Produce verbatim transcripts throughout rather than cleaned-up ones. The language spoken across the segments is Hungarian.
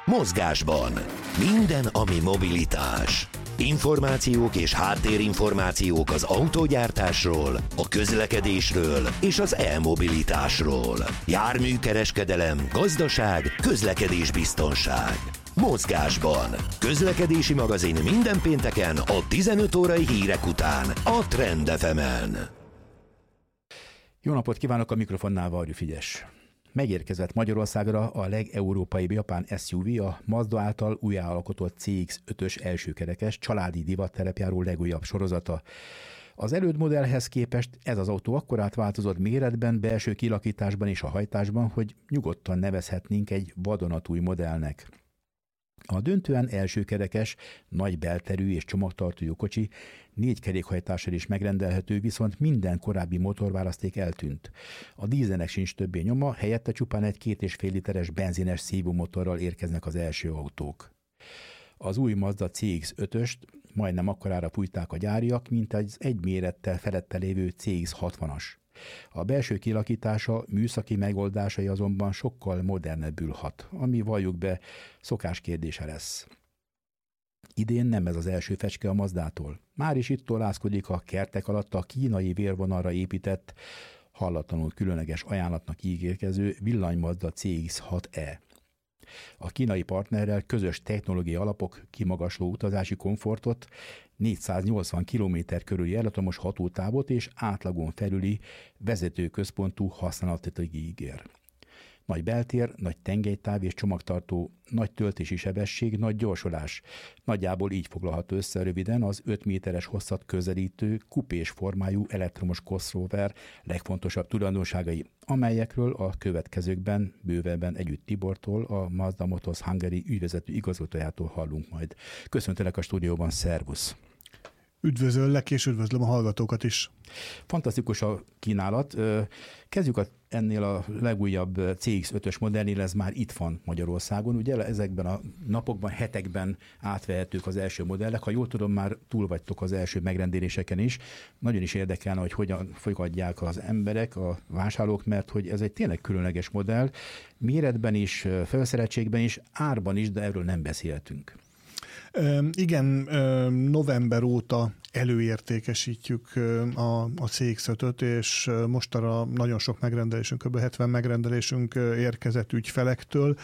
Mozgásban. Minden, ami mobilitás. Információk és háttérinformációk az autógyártásról, a közlekedésről és az e-mobilitásról. Járműkereskedelem, gazdaság, közlekedésbiztonság. Mozgásban. Közlekedési magazin minden pénteken a tizenöt órai hírek után a Trend ef emen. Jó napot kívánok, a mikrofonnál Varjú Figyes. Megérkezett Magyarországra a legeurópaibb japán es u vé, a Mazda által újjáalkotott cé iksz ötös elsőkerekes családi divatterepjáró legújabb sorozata. Az elődmodellhez képest ez az autó akkorát változott méretben, belső kilakításban és a hajtásban, hogy nyugodtan nevezhetnénk egy vadonatúj modellnek. A döntően elsőkerekes, nagy belterű és csomagtartójú kocsi négy kerékhajtással is megrendelhető, viszont minden korábbi motorválaszték eltűnt. A dízelnek sincs többé nyoma, helyette csupán egy két és fél literes benzines szívómotorral érkeznek az első autók. Az új Mazda cé iksz ötöst majdnem akkorára fújták a gyáriak, mint az egy mérettel felette lévő cé iksz hatvanas. A belső kilakítása, műszaki megoldásai azonban sokkal modernebbül hat, ami valljuk be szokás kérdése lesz. Idén nem ez az első fecske a Mazdától. Már is itt tollászkodik a kertek alatt a kínai vérvonalra épített, hallatlanul különleges ajánlatnak ígérkező villany-Mazda cé iksz hat e. A kínai partnerrel közös technológiai alapok, kimagasló utazási komfortot, négyszáznyolcvan kilométer körüli elektromos hatótávot és átlagon felüli vezetőközpontú használatot ígér. Nagy beltér, nagy tengelytáv és csomagtartó, nagy töltési sebesség, nagy gyorsulás. Nagyjából így foglalható össze röviden az öt méteres hosszat közelítő, kupés formájú elektromos crossover legfontosabb tulajdonságai, amelyekről a következőkben bővebben együtt Tibortól, a Mazda Motors Hungary ügyvezető igazgatójától hallunk majd. Köszöntelek a stúdióban, szervusz! Üdvözöllek, és üdvözlöm a hallgatókat is. Fantasztikus a kínálat. Kezdjük a, ennél a legújabb cé iksz ötös modellnél, ez már itt van Magyarországon. Ugye ezekben a napokban, hetekben átvehetők az első modellek. Ha jól tudom, már túl vagytok az első megrendeléseken is. Nagyon is érdekelne, hogy hogyan fogadják az emberek, a vásárlók, mert hogy ez egy tényleg különleges modell. Méretben is, felszereltségben is, árban is, de erről nem beszéltünk. Igen, november óta előértékesítjük a, a cé iksz ötöt, és mostanra nagyon sok megrendelésünk, kb. hetven megrendelésünk érkezett ügyfelektől,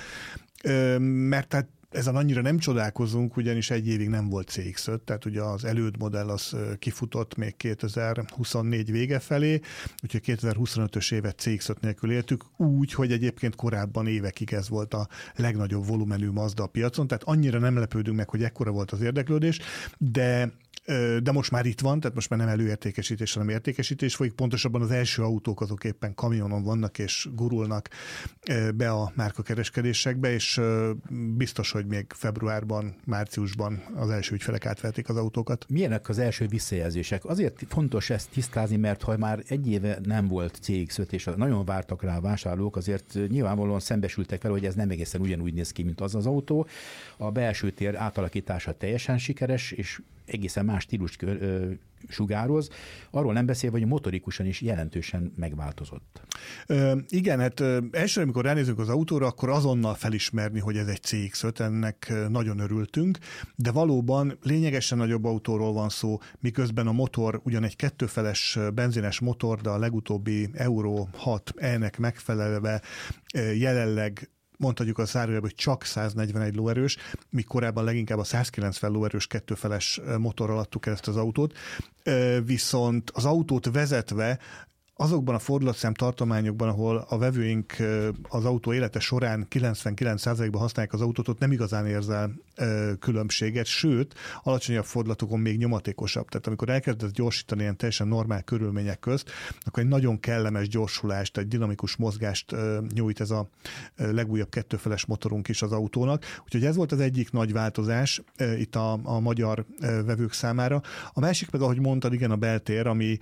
mert tehát ezen annyira nem csodálkozunk, ugyanis egy évig nem volt cé iksz öt, tehát ugye az elődmodell az kifutott még kétezer-huszonnégy vége felé, úgyhogy kétezer-huszonötös évet cé iksz öt nélkül éltük, úgy, hogy egyébként korábban évekig ez volt a legnagyobb volumenű Mazda a piacon, tehát annyira nem lepődünk meg, hogy ekkora volt az érdeklődés, de de most már itt van, tehát most már nem előértékesítés, hanem értékesítés folyik. Pontosabban az első autók azok éppen kamionon vannak és gurulnak be a márkakereskedésekbe, és biztos, hogy még februárban, márciusban az első ügyfelek átvehetik az autókat. Milyenek az első visszajelzések? Azért fontos ezt tisztázni, mert ha már egy éve nem volt cé iksz öt, és nagyon vártak rá a vásárlók, azért nyilvánvalóan szembesültek vele, hogy ez nem egészen ugyanúgy néz ki, mint az az autó. A belső tér átalakítása teljesen sikeres, és egészen más stílust sugároz, arról nem beszélve, hogy motorikusan is jelentősen megváltozott. Ö, igen, hát elsőre, amikor ránézünk az autóra, akkor azonnal felismerni, hogy ez egy cé iksz öt, ennek nagyon örültünk, de valóban lényegesen nagyobb autóról van szó, miközben a motor ugyan egy kettőfeles benzines motor, de a legutóbbi Euro hat E-nek megfelelve jelenleg mondhatjuk a zárójelben, hogy csak száznegyvenegy lóerős, míg korábban leginkább a százkilencven lóerős kettőfeles motorral adtuk el ezt az autót. Viszont az autót vezetve azokban a fordulatszám tartományokban, ahol a vevőink az autó élete során kilencvenkilenc százalékban használják az autót, ott nem igazán érzel különbséget, sőt, alacsonyabb fordulatokon még nyomatékosabb. Tehát amikor elkezdesz gyorsítani ilyen teljesen normál körülmények közt, akkor egy nagyon kellemes gyorsulást, egy dinamikus mozgást nyújt ez a legújabb kettőfeles motorunk is az autónak. Úgyhogy ez volt az egyik nagy változás itt a, a magyar vevők számára. A másik meg, ahogy mondtad, igen, a beltér, ami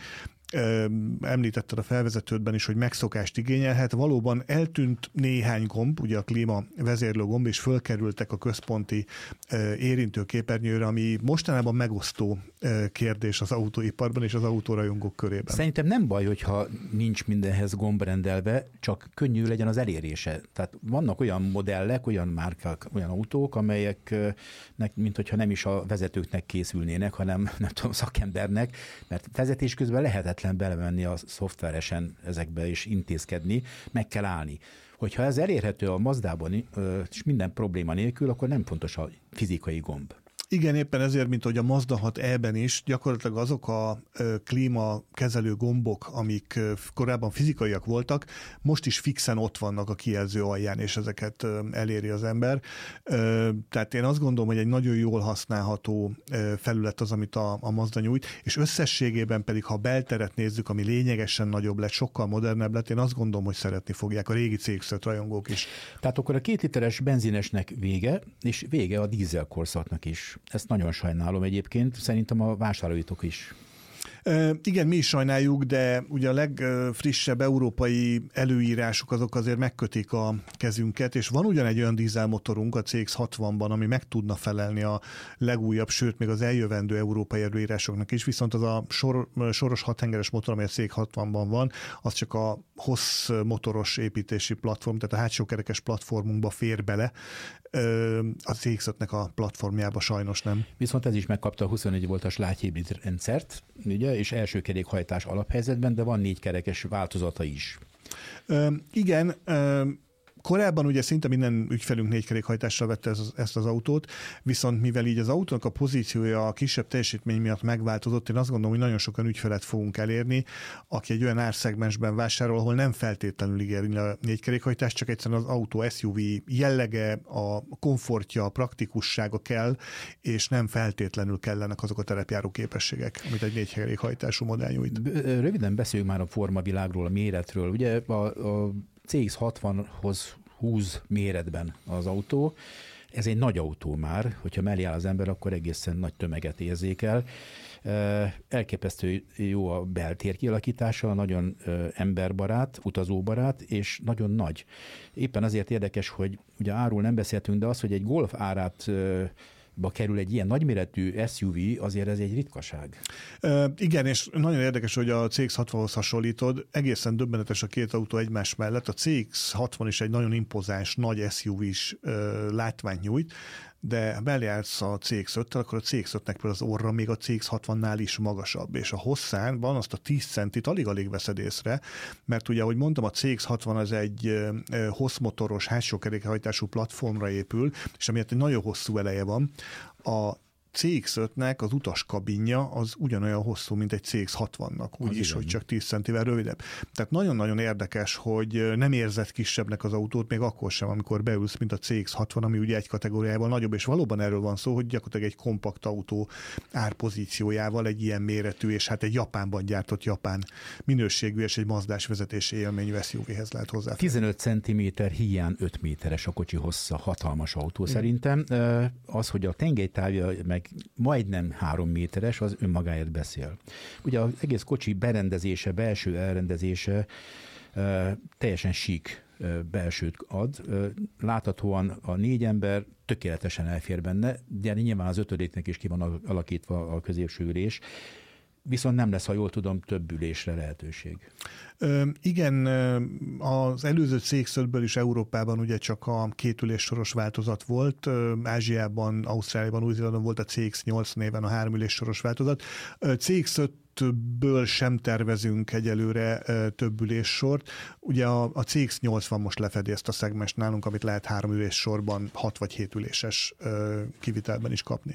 említetted a felvezetődben is, hogy megszokást igényelhet. Valóban eltűnt néhány gomb, ugye a klíma vezérlő gomb, és fölkerültek a központi érintőképernyőre, ami mostanában megosztó kérdés az autóiparban és az autórajongók körében. Szerintem nem baj, hogyha nincs mindenhez gomb rendelve, csak könnyű legyen az elérése. Tehát vannak olyan modellek, olyan márkák, olyan autók, amelyeknek, mint hogyha nem is a vezetőknek készülnének, hanem nem tudom, szakembernek, mert vezetés közben lehetetlen belemenni a szoftveresen ezekbe és intézkedni, meg kell állni. Hogyha ez elérhető a Mazdában és minden probléma nélkül, akkor nem fontos a fizikai gomb. Igen, éppen ezért, mint hogy a Mazda hat E-ben is gyakorlatilag azok a klímakezelő gombok, amik korábban fizikaiak voltak, most is fixen ott vannak a kijelző alján, és ezeket eléri az ember. Tehát én azt gondolom, hogy egy nagyon jól használható felület az, amit a, a Mazda nyújt, és összességében pedig, ha belteret nézzük, ami lényegesen nagyobb lett, sokkal modernebb lett, én azt gondolom, hogy szeretni fogják a régi cé iksz öt rajongók is. Tehát akkor a két literes benzinesnek vége, és vége a dízel korszaknak is. Ezt nagyon sajnálom egyébként, szerintem a vásárlóitok is. Igen, mi is sajnáljuk, de ugye a legfrissebb európai előírások azok azért megkötik a kezünket, és van ugyan egy olyan dízelmotorunk a cé iksz hatvanban, ami meg tudna felelni a legújabb, sőt még az eljövendő európai előírásoknak is, viszont az a sor, soros hathengeres motor, ami a cé iksz hatvanban van, az csak a hossz motoros építési platform, tehát a hátsó kerekes platformunkba fér bele, a cé iksz ötnek a platformjába sajnos nem. Viszont ez is megkapta a huszonnégy voltas lágyhibrid rendszert, ugye, és első kerékhajtás alaphelyzetben, de van négy kerekes változata is. Ö, igen, ö, korábban ugye szinte minden ügyfelünk négykerékhajtással vette ez, ezt az autót, viszont mivel így az autónak a pozíciója a kisebb teljesítmény miatt megváltozott, én azt gondolom, hogy nagyon sokan ügyfelet fogunk elérni, aki egy olyan árszegmensben vásárol, ahol nem feltétlenül igényli a négykerékhajtást, csak egyszerűen az autó es u vé jellege, a komfortja, a praktikussága kell, és nem feltétlenül kellenek azok a terepjáró képességek, amit egy négykerékhajtású modell nyújt. Röviden beszéljünk már a formavilágról, a méretről. Ugye a, a cé iksz hatvanhoz húz méretben az autó. Ez egy nagy autó már, hogyha mellé áll az ember, akkor egészen nagy tömeget érzékel. Elképesztő jó a beltér kialakítása, nagyon emberbarát, utazóbarát, és nagyon nagy. Éppen azért érdekes, hogy ugye árul nem beszéltünk, de az, hogy egy Golf árát ba kerül egy ilyen nagyméretű es u vé, azért ez egy ritkaság. E, igen, és nagyon érdekes, hogy a cé iksz hatvanhoz hasonlítod, egészen döbbenetes a két autó egymás mellett. A cé iksz hatvan is egy nagyon impozáns, nagy es u vé-s e, látványt nyújt, de bejársz a cé iksz öttel, akkor a cé iksz ötnek az orra még a cé iksz hatvannál is magasabb, és a hosszán azt a tíz centit alig-alig veszed észre, mert ugye, ahogy mondtam, a cé iksz hatvan az egy hosszmotoros, hátsó kerékhajtású platformra épül, és amiatt egy nagyon hosszú eleje van. A cé iksz ötnek az utaskabinja az ugyanolyan hosszú, mint egy cé iksz hatvannak, úgyis, hogy csak tíz centivel rövidebb. Tehát nagyon-nagyon érdekes, hogy nem érzed kisebbnek az autót, még akkor sem, amikor beülsz, mint a cé iksz hatvan, ami ugye egy kategóriával nagyobb, és valóban erről van szó, hogy gyakorlatilag egy kompakt autó árpozíciójával egy ilyen méretű, és hát egy Japánban gyártott japán minőségű, és egy mazdás vezetési élményű es u vé-hez lehet hozzáférni. tizenöt centiméter híján öt méteres a kocsi hossza, hatalmas autó hmm. szerintem. Az, hogy a tengelytávja meg majdnem három méteres, az önmagáért beszél. Ugye az egész kocsi berendezése, belső elrendezése teljesen sík belsőt ad. Láthatóan a négy ember tökéletesen elfér benne, de nyilván az ötödéknek is ki van alakítva a középső ülés. Viszont nem lesz, ha jól tudom, több ülésre lehetőség. Ö, igen, az előző cé iksz ötből is Európában ugye csak a kétülés soros változat volt, Ázsiában, Ausztráliában, Új-Zélandon volt a cé iksz nyolc néven a háromülés soros változat. cé iksz ötből sem tervezünk egyelőre több üléssort. Ugye a, a cé iksz nyolcvan most lefedi ezt a szegmest nálunk, amit lehet három ülés sorban, hat vagy hét üléses kivitelben is kapni.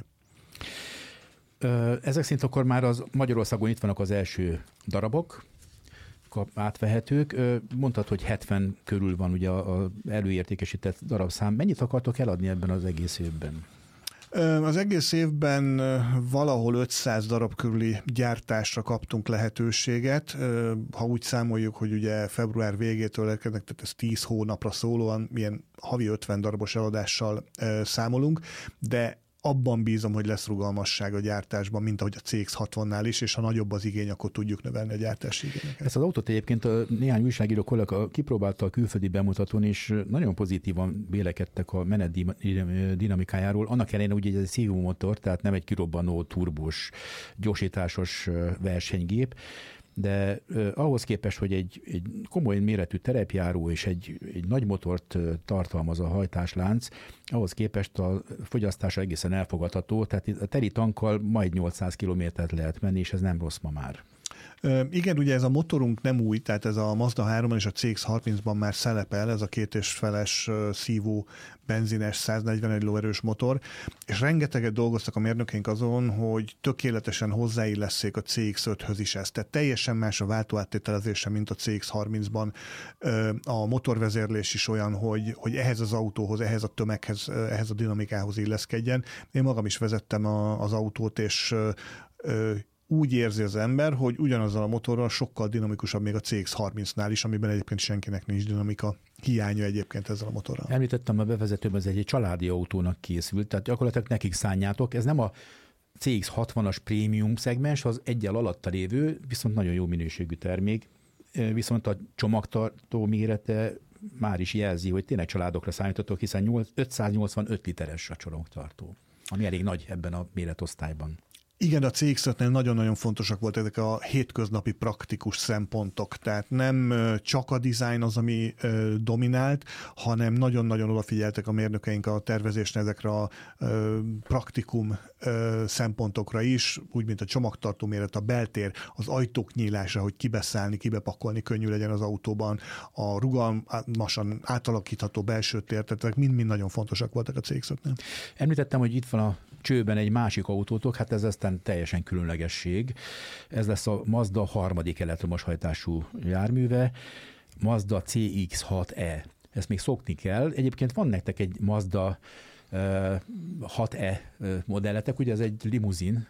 Ezek szerint akkor már az Magyarországon itt vannak az első darabok, átvehetők. Mondtad, hogy hetven körül van ugye az előértékesített darabszám. Mennyit akartok eladni ebben az egész évben? Az egész évben valahol ötszáz darab körüli gyártásra kaptunk lehetőséget. Ha úgy számoljuk, hogy ugye február végétől elkezdnek, tehát ez tíz hónapra szólóan milyen havi ötven darabos eladással számolunk, de abban bízom, hogy lesz rugalmasság a gyártásban, mint ahogy a cé iksz hatvannál is, és ha nagyobb az igény, akkor tudjuk növelni a gyártási igényeket. Ezt az autót egyébként a néhány újságíró kollega kipróbálta a külföldi bemutatón, és nagyon pozitívan vélekedtek a menet dinamikájáról. Annak ellenére ugye ez egy szívó motor, tehát nem egy kirobbanó, turbós, gyorsításos versenygép, de eh, ahhoz képest, hogy egy, egy komoly méretű terepjáró és egy, egy nagy motort tartalmaz a hajtáslánc, ahhoz képest a fogyasztása egészen elfogadható, tehát a teli tankkal majd nyolcszáz kilométert lehet menni, és ez nem rossz ma már. Igen, ugye ez a motorunk nem új, tehát ez a Mazda háromban és a cé iksz harmincban már szerepel, ez a két és feles szívó benzines száznegyvenegy lóerős motor, és rengeteget dolgoztak a mérnökeink azon, hogy tökéletesen hozzáillesszék a cé iksz öthöz is ezt. Tehát teljesen más a váltóáttételezése, mint a cé iksz harmincban. A motorvezérlés is olyan, hogy, hogy ehhez az autóhoz, ehhez a tömeghez, ehhez a dinamikához illeszkedjen. Én magam is vezettem a, az autót, és úgy érzi az ember, hogy ugyanazzal a motorral sokkal dinamikusabb még a cé iksz harmincnál is, amiben egyébként senkinek nincs dinamika hiánya egyébként ezzel a motorral. Említettem a bevezetőben, ez egy családi autónak készült, tehát gyakorlatilag nekik szánjátok. Ez nem a cé iksz hatvanas prémium szegmens, az egyel alatta lévő, viszont nagyon jó minőségű termék, viszont a csomagtartó mérete már is jelzi, hogy tényleg családokra számítottok, hiszen ötszáznyolcvanöt literes a csomagtartó, ami elég nagy ebben a méretosztályban. Igen, a cé iksz ötnél nagyon-nagyon fontosak voltak ezek a hétköznapi praktikus szempontok, tehát nem csak a dizájn az, ami dominált, hanem nagyon-nagyon odafigyeltek a mérnökeink a tervezésnél ezekre a praktikum szempontokra is, úgy, mint a csomagtartó méret, a beltér, az ajtók nyílása, hogy kibeszállni, kibepakolni könnyű legyen az autóban, a rugalmasan átalakítható belső tér, tehát mind-mind nagyon fontosak voltak a cé iksz ötnél. Említettem, hogy itt van a csőben egy másik autótok, hát ez aztán teljesen különlegesség. Ez lesz a Mazda harmadik elektromos hajtású járműve, Mazda cé iksz hat e. Ezt még szokni kell. Egyébként van nektek egy Mazda hat e modelletek, ugye ez egy limuzin,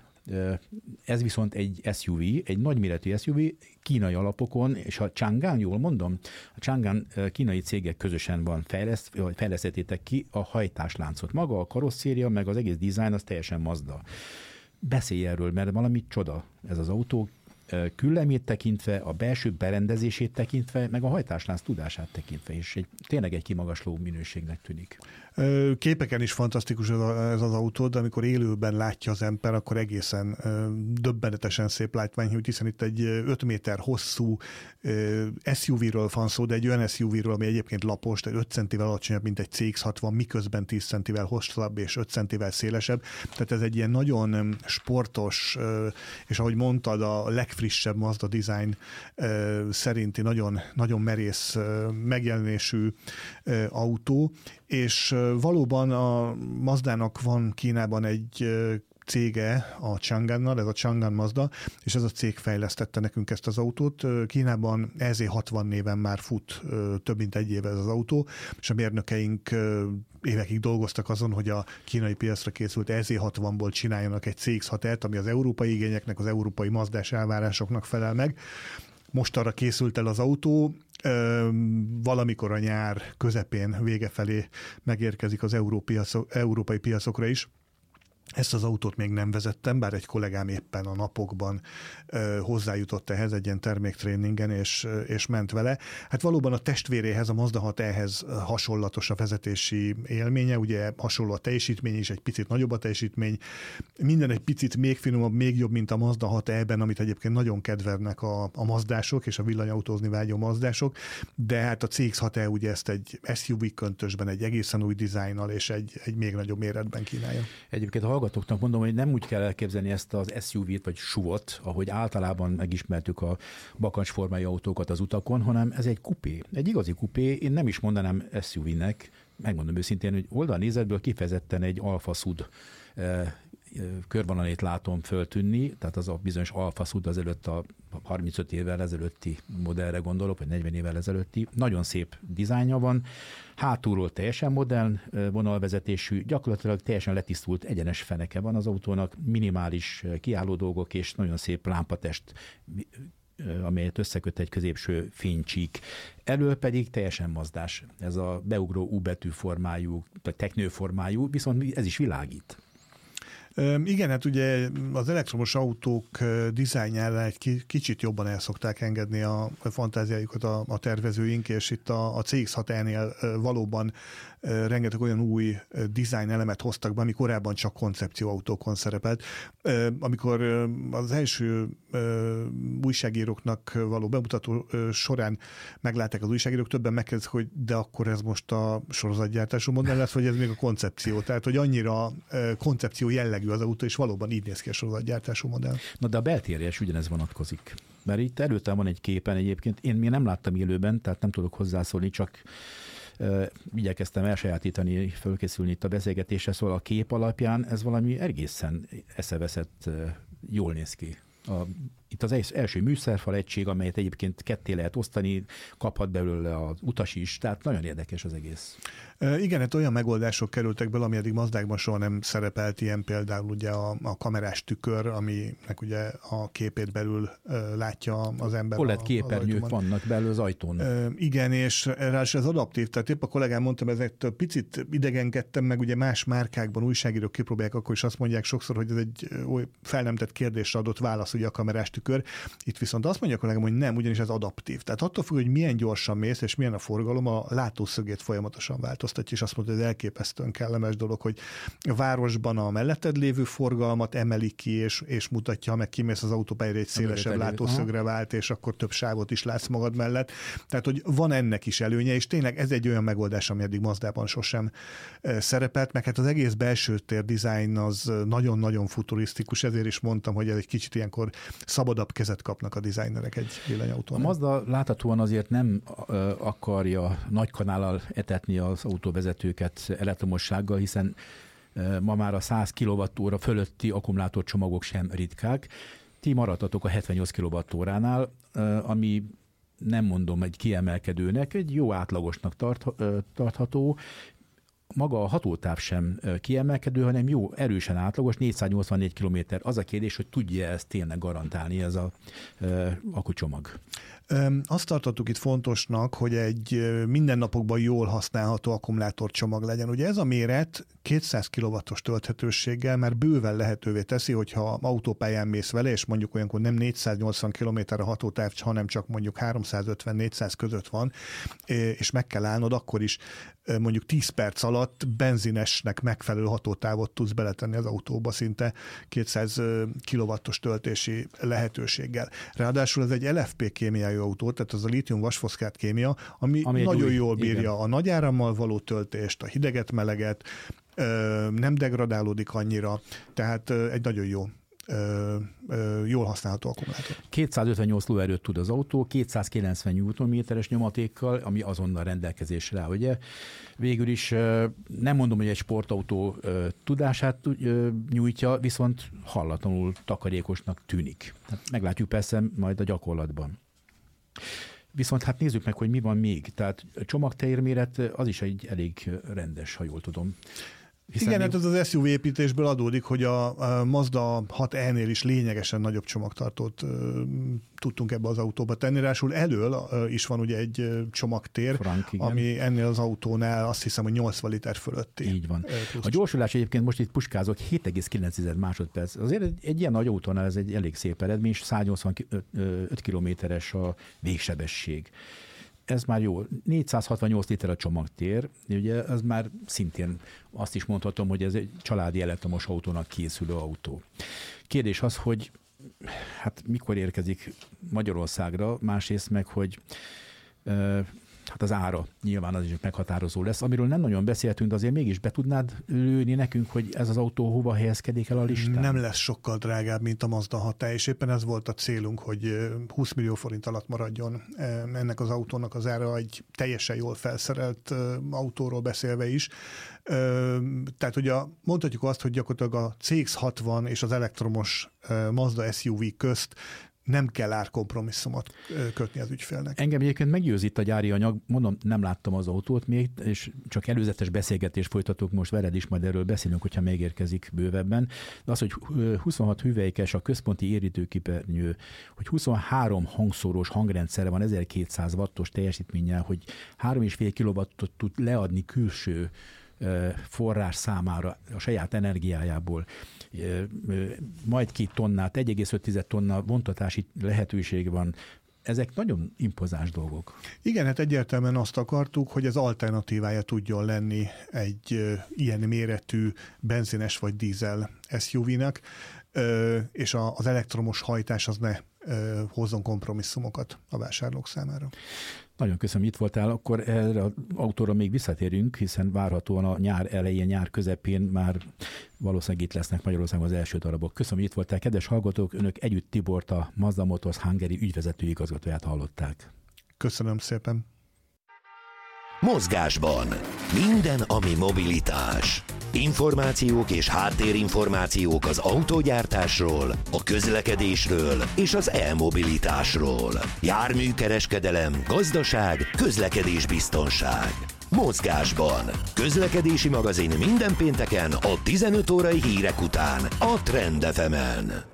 ez viszont egy es u vé, egy nagyméretű es u vé, kínai alapokon, és a Changan, jól mondom, a Changan kínai cégek közösen van fejleszt, vagy fejlesztettétek ki a hajtásláncot. Maga a karosszéria, meg az egész dizájn, az teljesen Mazda. Beszélj erről, mert valami csoda ez az autó, küllemét tekintve, a belső berendezését tekintve, meg a hajtáslánc tudását tekintve, és egy, tényleg egy kimagasló minőségnek tűnik. Képeken is fantasztikus ez, a, ez az autó, de amikor élőben látja az ember, akkor egészen döbbenetesen szép látvány, hiszen itt egy öt méter hosszú es u vé-ről van szó, de egy olyan es u vé-ről, ami egyébként lapos, tehát öt centivel alacsonyabb, mint egy cé iksz hatvan, miközben tíz centivel hosszabb és öt centivel szélesebb. Tehát ez egy ilyen nagyon sportos, és ahogy mondtad, a legfrissebb Mazda design szerinti nagyon, nagyon merész megjelenésű autó, és valóban a Mazdának van Kínában egy cége a Changannal, ez a Changan Mazda, és ez a cég fejlesztette nekünk ezt az autót. Kínában E Z hatvan néven már fut több mint egy éve ez az autó, és a mérnökeink évekig dolgoztak azon, hogy a kínai piacra készült E Z hatvanból csináljanak egy cé iksz hat e-t, ami az európai igényeknek, az európai mazdás elvárásoknak felel meg. Most arra készült el az autó, valamikor a nyár közepén vége felé megérkezik az európai piacokra is. Ezt az autót még nem vezettem, bár egy kollégám éppen a napokban ö, hozzájutott ehhez egy ilyen terméktréningen, és, és ment vele. Hát valóban a testvéréhez, a Mazda hat e-hez hasonlatos a vezetési élménye, ugye hasonló a teljesítmény is, egy picit nagyobb a teljesítmény, minden egy picit még finomabb, még jobb, mint a Mazda hat e-ben, amit egyébként nagyon kedvelnek a, a mazdások és a villanyautózni vágyó mazdások, de hát a cé iksz hat e ugye ezt egy es u vé köntösben, egy egészen új dizájnnal és egy, egy még nagyobb méretben kínálja. Egyébként a hallgatóknak mondom, hogy nem úgy kell elképzelni ezt az es u vé-t vagy suvot, ahogy általában megismertük a bakancsformájú autókat az utakon, hanem ez egy kupé, egy igazi kupé. Én nem is mondanám es u vé-nek, megmondom őszintén, hogy oldalnézetből kifejezetten egy Alfa Sud körvonalét látom föltűnni, tehát az a bizonyos Alfa Sud az előtt a harmincöt évvel ezelőtti modellre gondolok, vagy negyven évvel ezelőtti. Nagyon szép dizájnja van, hátulról teljesen modern vonalvezetésű, gyakorlatilag teljesen letisztult egyenes feneke van az autónak, minimális kiálló dolgok és nagyon szép lámpatest, amelyet összeköt egy középső fénycsík. Elől pedig teljesen mazdás. Ez a beugró U betű formájú, vagy teknőformájú, viszont ez is világít. Igen, hát ugye az elektromos autók dizájnjára egy kicsit jobban el szokták engedni a fantáziájukat a, a tervezőink, és itt a, a cé iksz hat E-nél valóban rengeteg olyan új design elemet hoztak be, ami korábban csak koncepcióautókon szerepelt. Amikor az első újságíróknak való bemutató során meglátták az újságírók, többen megkérdezik, hogy de akkor ez most a sorozatgyártású modell lesz, vagy ez még a koncepció. Tehát, hogy annyira koncepció jellegű az autó, és valóban így néz ki a sorozatgyártású modell. Na, de a beltérre is ugyanez vonatkozik. Mert itt előttem van egy képen egyébként, én még nem láttam élőben, tehát nem tudok hozzászólni, csak uh, igyekeztem elsajátítani, fölkészülni itt a beszélgetésre, szóval a kép alapján ez valami egészen eszeveszett, uh, jól néz ki. A, itt az első műszerfal egység, amelyet egyébként ketté lehet osztani, kaphat belőle az utas is, tehát nagyon érdekes az egész. E, igen, hát olyan megoldások kerültek bele, ami eddig Mazdákban soha nem szerepelt, ilyen például ugye a, a kamerás tükör, aminek ugye a képét belül e, látja az ember. o el e dé képernyők vannak belül az ajtón. E, igen, és ráadásul ez adaptív, tehát épp a kollégám mondtam, ezért picit idegenkedtem, meg ugye más márkákban újságírók kipróbálják, akkor is azt mondják sokszor, hogy ez egy fel nem tett kérdésre adott válasz, ugye a kamerás tükör. Itt viszont azt mondja a kollégám, hogy nem, ugyanis ez adaptív. Tehát attól függ, hogy milyen gyorsan mész, és milyen a forgalom, a látószögét folyamatosan változtatja, és azt mondja, hogy ez elképesztően kellemes dolog, hogy a városban a melletted lévő forgalmat emeli ki, és, és mutatja, ha meg kimész az autópályára, egy szélesebb látószögre vált, és akkor több sávot is látsz magad mellett. Tehát, hogy van ennek is előnye, és tényleg ez egy olyan megoldás, ami eddig Mazdában sosem szerepelt, meg hát az egész belső tér dizájn az nagyon-nagyon futurisztikus, ezért is mondtam, hogy ez egy kicsit ilyenkor szabadabb kezet kapnak a dizájnerek egy villanyautón. A Mazda láthatóan azért nem akarja nagy kanállal etetni az autóvezetőket elektromossággal, hiszen ma már a száz kilovattóra fölötti akkumulátorcsomagok sem ritkák. Ti maradtatok a hetvennyolc kilovattóránál, ami nem mondom egy kiemelkedőnek, egy jó átlagosnak tart, tartható. Maga a hatótáv sem kiemelkedő, hanem jó, erősen átlagos, négyszáznyolcvannégy kilométer. Az a kérdés, hogy tudja ezt tényleg garantálni ez a e, akkucsomag. Azt tartottuk itt fontosnak, hogy egy mindennapokban jól használható akkumulátorcsomag legyen. Ugye ez a méret kétszáz kilowattos tölthetőséggel már bőven lehetővé teszi, hogyha autópályán mész vele, és mondjuk olyankor nem négyszáznyolcvan kilométer a hatótáv, hanem csak mondjuk háromszázötven-négyszáz között van, és meg kell állnod, akkor is mondjuk tíz perc alatt benzinesnek megfelelő hatótávot tudsz beletenni az autóba, szinte kétszáz kilowattos töltési lehetőséggel. Ráadásul ez egy el ef pé kémiájú autó, tehát az a lítium vasfoszfát kémia, ami, ami nagyon új, jól bírja igen. a nagy árammal való töltést, a hideget, meleget, nem degradálódik annyira, tehát egy nagyon jó Ö, ö, jól használható akkumulátor. kétszázötvennyolc lóerőt tud az autó, kétszázkilencven newtonméteres nyomatékkal, ami azonnal rendelkezésre áll. Ugye végül is nem mondom, hogy egy sportautó tudását nyújtja, viszont hallatlanul takarékosnak tűnik. Hát meglátjuk persze majd a gyakorlatban. Viszont hát nézzük meg, hogy mi van még. Tehát csomagtejérméret az is egy elég rendes, ha jól tudom. Hiszen igen, még... hát ez az es u vé építésből adódik, hogy a, a Mazda hat E-nél is lényegesen nagyobb csomagtartót ö, tudtunk ebbe az autóba tenni. Rásul elől ö, is van ugye egy ö, csomagtér, Frank, ami ennél az autónál azt hiszem, hogy nyolcvan liter fölötti. Így van. A gyorsulás egyébként most itt puskázok hét egész kilenc másodperc. Azért egy, egy ilyen nagy autónál ez egy elég szép eredmény, és száznyolcvanöt kilométeres a végsebesség. Ez már jó. négyszázhatvannyolc liter a csomagtér, ugye ez már szintén azt is mondhatom, hogy ez egy családi elektromos autónak készülő autó. Kérdés az, hogy hát mikor érkezik Magyarországra, másrészt meg, hogy hát az ára nyilván az is meghatározó lesz, amiről nem nagyon beszéltünk, de azért mégis be tudnád lőni nekünk, hogy ez az autó hova helyezkedik el a listán? Nem lesz sokkal drágább, mint a Mazda hat E, és éppen ez volt a célunk, hogy húsz millió forint alatt maradjon ennek az autónak az ára, egy teljesen jól felszerelt autóról beszélve is. Tehát ugye mondhatjuk azt, hogy gyakorlatilag a cé iksz hatvan és az elektromos Mazda es u vé közt nem kell árkompromisszumot kötni az ügyfélnek. Engem egyébként meggyőz itt a gyári anyag, mondom, nem láttam az autót még, és csak előzetes beszélgetést folytatok most veled is, majd erről beszélünk, hogyha megérkezik bővebben. De az, hogy huszonhat hüvelykes a központi érintőképernyő, hogy huszonhárom hangszoros hangrendszere van, ezerkétszáz wattos teljesítménnyel, hogy három egész öt kilowattot tud leadni külső forrás számára, a saját energiájából majd két tonnát, egy egész öt tonna vontatási lehetőség van. Ezek nagyon impozáns dolgok. Igen, hát egyértelműen azt akartuk, hogy ez alternatívája tudjon lenni egy ö, ilyen méretű benzines vagy dízel es u vé-nek, ö, és a, az elektromos hajtás az ne ö, hozzon kompromisszumokat a vásárlók számára. Nagyon köszönöm, itt voltál. Akkor erre az autóra még visszatérünk, hiszen várhatóan a nyár elején, nyár közepén már valószínűleg itt lesznek Magyarországon az első darabok. Köszönöm, hogy itt voltál. Kedves hallgatók, önök együtt Tibort, a Mazda Motors Hungary ügyvezető igazgatóját hallották. Köszönöm szépen. Mozgásban minden, ami mobilitás. Információk és háttérinformációk az autógyártásról, a közlekedésről és az e-mobilitásról. Járműkereskedelem, gazdaság, közlekedésbiztonság. Mozgásban. Közlekedési magazin minden pénteken a tizenöt órai hírek után a Trend ef emen.